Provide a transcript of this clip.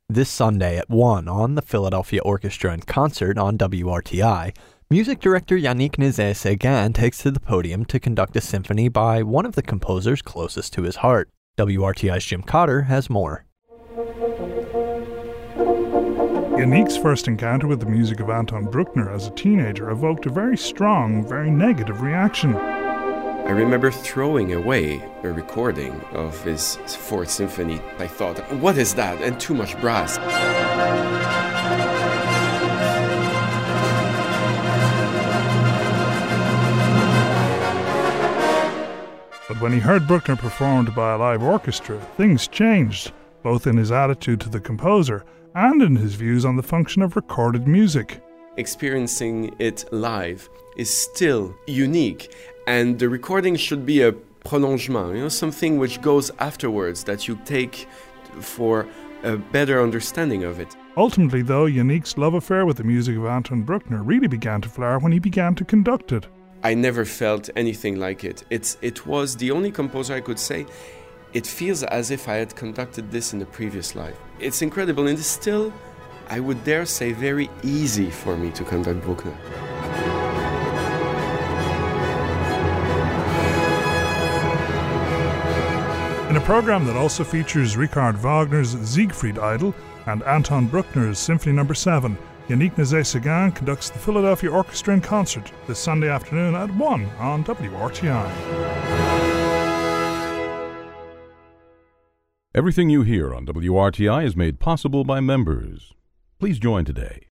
This Sunday at 1 on the Philadelphia Orchestra in Concert on WRTI, music director Yannick Nézet-Séguin takes to the podium to conduct a symphony by one of the composers closest to his heart. WRTI's Jim Cotter has more. Yannick's first encounter with the music of Anton Bruckner as a teenager evoked a very strong, very negative reaction. I remember throwing away a recording of his Fourth Symphony. I thought, what is that? And too much brass. But when he heard Bruckner performed by a live orchestra, things changed, both in his attitude to the composer and in his views on the function of recorded music. Experiencing it live is still unique, and the recording should be a prolongement, something which goes afterwards that you take for a better understanding of it. Ultimately, though, Yannick's love affair with the music of Anton Bruckner really began to flare when he began to conduct it. I never felt anything like it. It was the only composer I could say, it feels as if I had conducted this in a previous life. It's incredible, and it's still, I would dare say, very easy for me to conduct Bruckner. In a program that also features Richard Wagner's Siegfried Idyll and Anton Bruckner's Symphony No. 7, Yannick Nézet-Séguin conducts the Philadelphia Orchestra in Concert this Sunday afternoon at 1 on WRTI. Everything you hear on WRTI is made possible by members. Please join today